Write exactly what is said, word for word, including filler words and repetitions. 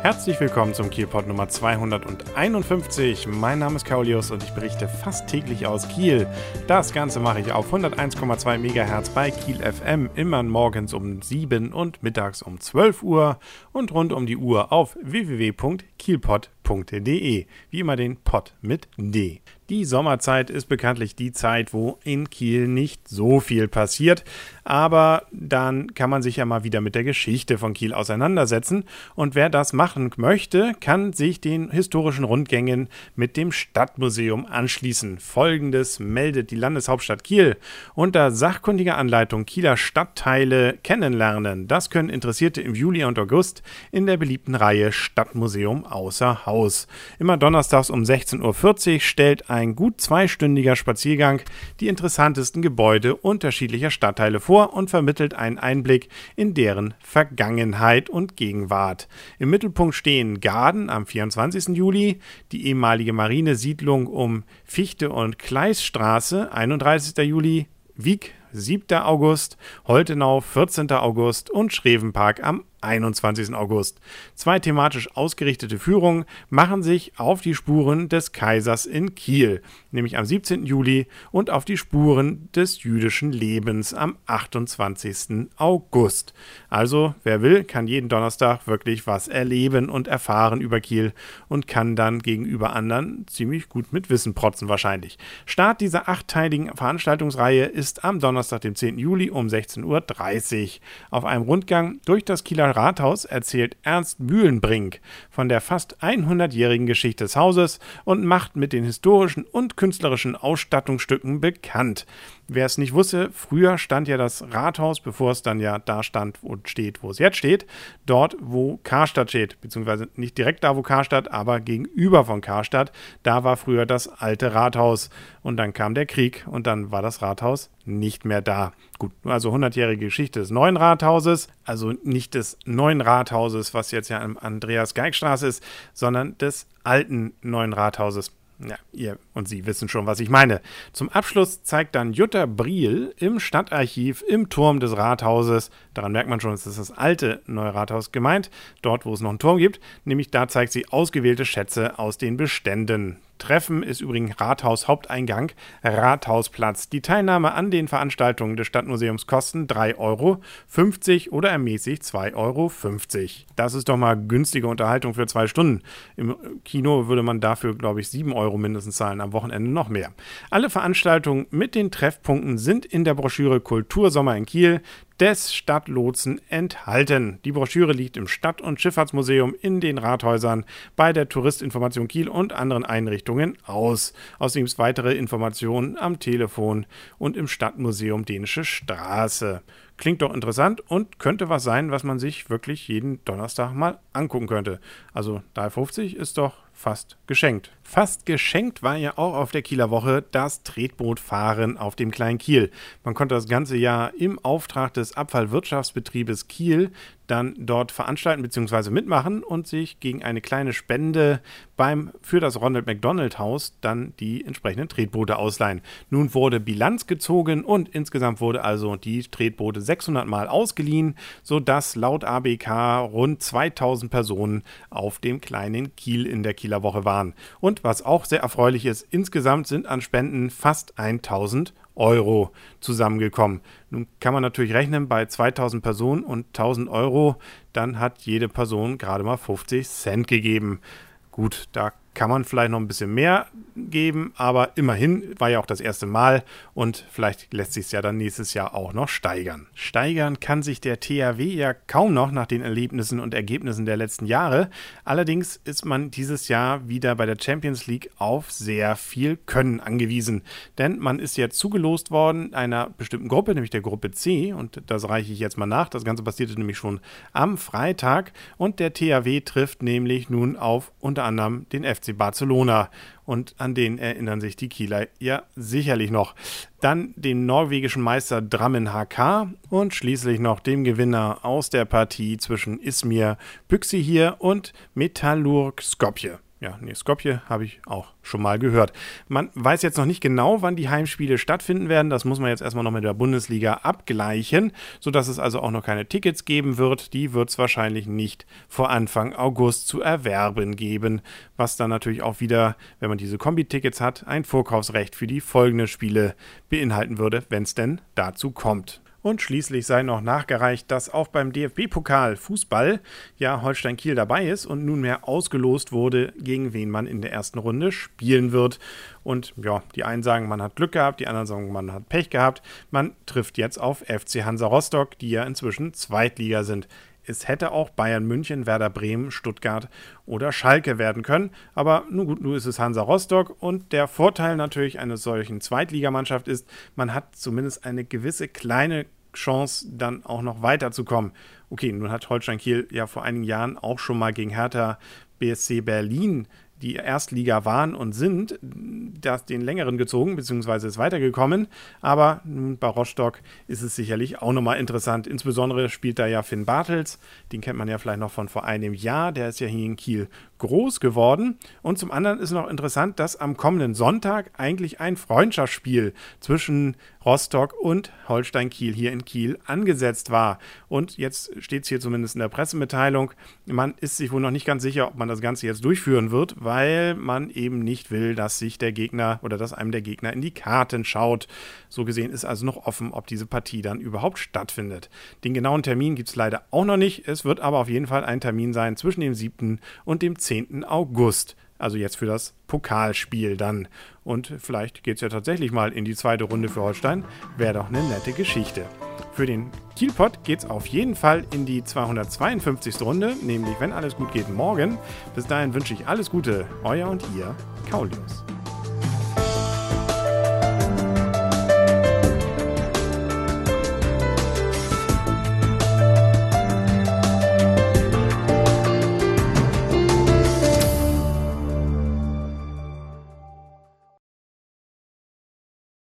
Herzlich willkommen zum Kielpot Nummer zweihunderteinundfünfzig. Mein Name ist Kaulius und ich berichte fast täglich aus Kiel. Das Ganze mache ich auf hunderteins Komma zwei Megahertz bei Kiel F M, immer morgens um sieben und mittags um zwölf Uhr und rund um die Uhr auf w w w punkt kielpot punkt d e. Wie immer den Pod mit D. Die Sommerzeit ist bekanntlich die Zeit, wo in Kiel nicht so viel passiert, aber dann kann man sich ja mal wieder mit der Geschichte von Kiel auseinandersetzen und wer das machen möchte, kann sich den historischen Rundgängen mit dem Stadtmuseum anschließen. Folgendes meldet die Landeshauptstadt Kiel: Unter sachkundiger Anleitung Kieler Stadtteile kennenlernen. Das können Interessierte im Juli und August in der beliebten Reihe Stadtmuseum außer Haus. Immer donnerstags um sechzehn Uhr vierzig stellt ein gut zweistündiger Spaziergang die interessantesten Gebäude unterschiedlicher Stadtteile vor und vermittelt einen Einblick in deren Vergangenheit und Gegenwart. Im Mittelpunkt stehen Gaden am vierundzwanzigsten Juli, die ehemalige Marinesiedlung um Fichte- und Kleisstraße einunddreißigsten Juli, Wiek siebten August, Holtenau vierzehnten August und Schrevenpark am einundzwanzigsten August. Zwei thematisch ausgerichtete Führungen machen sich auf die Spuren des Kaisers in Kiel, nämlich am siebzehnten Juli, und auf die Spuren des jüdischen Lebens am achtundzwanzigsten August. Also, wer will, kann jeden Donnerstag wirklich was erleben und erfahren über Kiel und kann dann gegenüber anderen ziemlich gut mit Wissen protzen wahrscheinlich. Start dieser achtteiligen Veranstaltungsreihe ist am Donnerstag, dem zehnten Juli um sechzehn Uhr dreißig. Auf einem Rundgang durch das Kieler Rathaus erzählt Ernst Mühlenbrink von der fast hundertjährigen Geschichte des Hauses und macht mit den historischen und künstlerischen Ausstattungsstücken bekannt. Wer es nicht wusste, früher stand ja das Rathaus, bevor es dann ja da stand und steht, wo es jetzt steht, dort, wo Karstadt steht, beziehungsweise nicht direkt da, wo Karstadt, aber gegenüber von Karstadt, da war früher das alte Rathaus und dann kam der Krieg und dann war das Rathaus nicht mehr da. Gut, also hundertjährige Geschichte des neuen Rathauses, also nicht des neuen Rathauses, was jetzt ja am Andreas-Geig-Straße ist, sondern des alten neuen Rathauses. Ja, ihr und Sie wissen schon, was ich meine. Zum Abschluss zeigt dann Jutta Briel im Stadtarchiv im Turm des Rathauses, daran merkt man schon, es ist das alte Neue Rathaus gemeint, dort, wo es noch einen Turm gibt, nämlich da zeigt sie ausgewählte Schätze aus den Beständen. Treffen ist übrigens Rathaus Haupteingang, Rathausplatz. Die Teilnahme an den Veranstaltungen des Stadtmuseums kosten drei Euro fünfzig oder ermäßigt zwei Euro fünfzig. Das ist doch mal günstige Unterhaltung für zwei Stunden. Im Kino würde man dafür, glaube ich, sieben Euro mindestens zahlen, am Wochenende noch mehr. Alle Veranstaltungen mit den Treffpunkten sind in der Broschüre Kultursommer in Kiel des Stadtlotsen enthalten. Die Broschüre liegt im Stadt- und Schifffahrtsmuseum, in den Rathäusern, bei der Touristinformation Kiel und anderen Einrichtungen aus. Außerdem gibt es weitere Informationen am Telefon und im Stadtmuseum Dänische Straße. Klingt doch interessant und könnte was sein, was man sich wirklich jeden Donnerstag mal angucken könnte. Also drei Euro fünfzig ist doch fast geschenkt. Fast geschenkt war ja auch auf der Kieler Woche das Tretbootfahren auf dem Kleinen Kiel. Man konnte das ganze Jahr im Auftrag des Abfallwirtschaftsbetriebes Kiel dann dort veranstalten bzw. mitmachen und sich gegen eine kleine Spende beim für das Ronald McDonald Haus dann die entsprechenden Tretboote ausleihen. Nun wurde Bilanz gezogen und insgesamt wurde also die Tretboote sechshundert Mal ausgeliehen, sodass laut A B K rund zweitausend Personen auf dem Kleinen Kiel in der Kieler Woche waren. Und was auch sehr erfreulich ist, insgesamt sind an Spenden fast tausend Euro zusammengekommen. Nun kann man natürlich rechnen, bei zweitausend Personen und tausend Euro, dann hat jede Person gerade mal fünfzig Cent gegeben. Gut, da kann man vielleicht noch ein bisschen mehr geben, aber immerhin war ja auch das erste Mal und vielleicht lässt sich es ja dann nächstes Jahr auch noch steigern. Steigern kann sich der T H W ja kaum noch nach den Erlebnissen und Ergebnissen der letzten Jahre. Allerdings ist man dieses Jahr wieder bei der Champions League auf sehr viel Können angewiesen, denn man ist jetzt zugelost worden einer bestimmten Gruppe, nämlich der Gruppe C, und das reiche ich jetzt mal nach. Das Ganze passierte nämlich schon am Freitag und der T H W trifft nämlich nun auf unter anderem den F C Barcelona und an den erinnern sich die Kieler ja sicherlich noch. Dann den norwegischen Meister Drammen H K und schließlich noch dem Gewinner aus der Partie zwischen Izmir Büyükşehir und Metallurg Skopje. ja, nee, Skopje habe ich auch schon mal gehört. Man weiß jetzt noch nicht genau, wann die Heimspiele stattfinden werden. Das muss man jetzt erstmal noch mit der Bundesliga abgleichen, sodass es also auch noch keine Tickets geben wird. Die wird es wahrscheinlich nicht vor Anfang August zu erwerben geben, was dann natürlich auch wieder, wenn man diese Kombi-Tickets hat, ein Vorkaufsrecht für die folgenden Spiele beinhalten würde, wenn es denn dazu kommt. Und schließlich sei noch nachgereicht, dass auch beim D F B-Pokal Fußball ja Holstein Kiel dabei ist und nunmehr ausgelost wurde, gegen wen man in der ersten Runde spielen wird. Und ja, die einen sagen, man hat Glück gehabt, die anderen sagen, man hat Pech gehabt. Man trifft jetzt auf F C Hansa Rostock, die ja inzwischen Zweitliga sind. Es hätte auch Bayern München, Werder Bremen, Stuttgart oder Schalke werden können. Aber nun gut, nun ist es Hansa Rostock. Und der Vorteil natürlich einer solchen Zweitligamannschaft ist, man hat zumindest eine gewisse kleine Chance, dann auch noch weiterzukommen. Okay, nun hat Holstein Kiel ja vor einigen Jahren auch schon mal gegen Hertha B S C Berlin, die Erstliga waren und sind, das den längeren gezogen, beziehungsweise ist weitergekommen. Aber nun bei Rostock ist es sicherlich auch nochmal interessant. Insbesondere spielt da ja Finn Bartels, den kennt man ja vielleicht noch von vor einem Jahr, der ist ja hier in Kiel groß geworden. Und zum anderen ist noch interessant, dass am kommenden Sonntag eigentlich ein Freundschaftsspiel zwischen Rostock und Holstein Kiel hier in Kiel angesetzt war. Und jetzt steht es hier zumindest in der Pressemitteilung, man ist sich wohl noch nicht ganz sicher, ob man das Ganze jetzt durchführen wird, weil man eben nicht will, dass sich der Gegner oder dass einem der Gegner in die Karten schaut. So gesehen ist also noch offen, ob diese Partie dann überhaupt stattfindet. Den genauen Termin gibt es leider auch noch nicht. Es wird aber auf jeden Fall ein Termin sein zwischen dem siebten und dem zehnten August. Also jetzt für das Pokalspiel dann. Und vielleicht geht es ja tatsächlich mal in die zweite Runde für Holstein. Wäre doch eine nette Geschichte. Für den Kielpott geht es auf jeden Fall in die zweihundertzweiundfünfzigste Runde, nämlich wenn alles gut geht morgen. Bis dahin wünsche ich alles Gute. Euer und ihr, Kaulius.